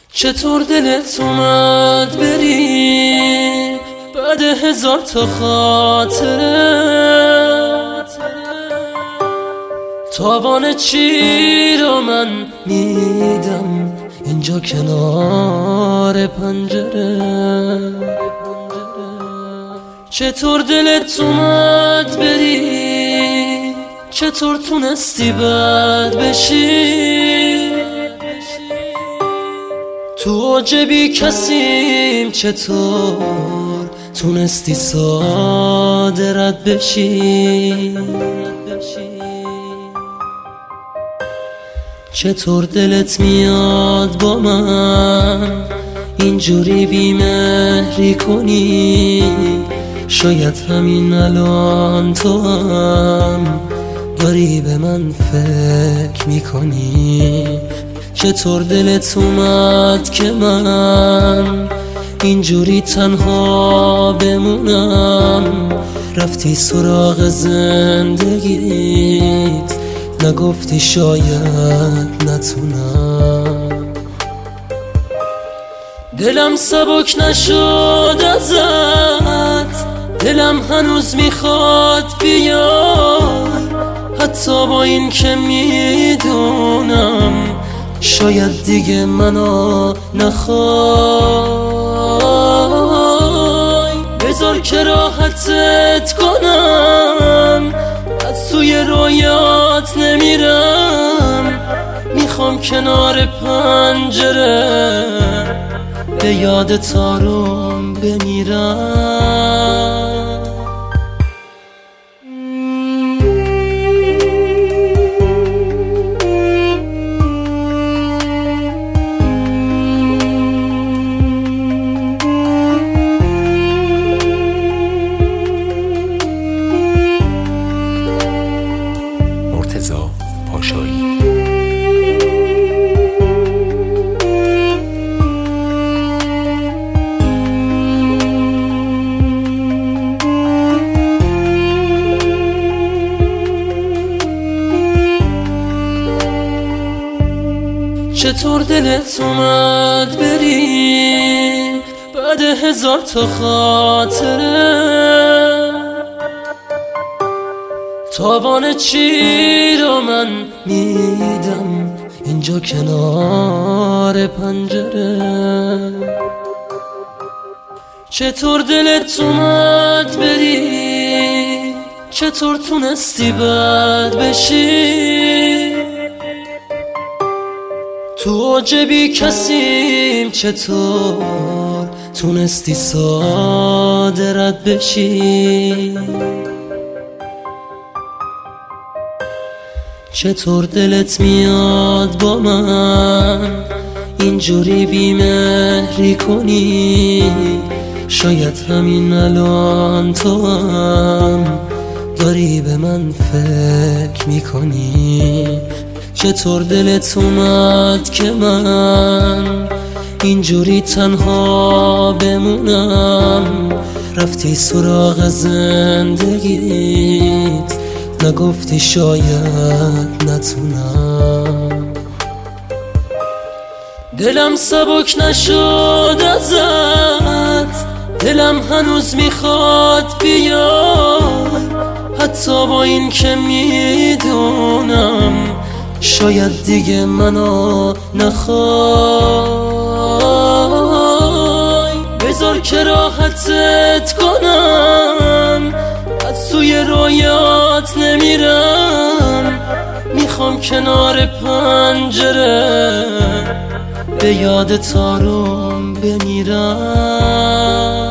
چطور دلت اومد بری بعد 1000 تا خاطره؟ تاوان چی رو من میدم اینجا کنار پنجره. چطور دلت اومد بری، چطور تونستی بد بشی؟ تو اوج بی کسیم چطور تونستی ساده رد بشی؟ چطور دلت میاد با من اینجوری بی‌مهری کنی؟ شاید همین الان تو هم داری به من فکر میکنی. چطور دلت اومد که من اینجوری تنها بمونم؟ رفتی سراغ زندگیت، نگفتی شاید نتونم. دلم سبک نشد ازت، دلم هنوز میخواد بیار، حتی با این که میدونم شاید دیگه منو نخوای. بذار که راحتت کنم، از توی رویات نمیرم، میخوام کنار پنجره به یاد تارم بمیرم. مرتضی پاشایی. چطور دلت اومد بری بعد 1000 تا خاطره؟ تاوان چی رو من میدم اینجا کنار پنجره. چطور دلت اومد بری، چطور تونستی بد بشی؟ تو اوج بی کسیم چطور تونستی ساده رد بشی؟ چطور دلت میاد با من اینجوری بی‌مهری کنی؟ شاید همین الان تو هم داری به من فکر میکنی. چطور دلت اومد که من اینجوری تنها بمونم؟ رفتی سراغ زندگیت، نگفتی شاید نتونم. دلم سبک نشد ازت، دلم هنوز میخواد بیار، حتی با این که میدونم شاید دیگه منو نخوای. بذار که راحتت کنم، از توی رویات نمیرم، میخوام کنار پنجره به یاد تارم بمیرم.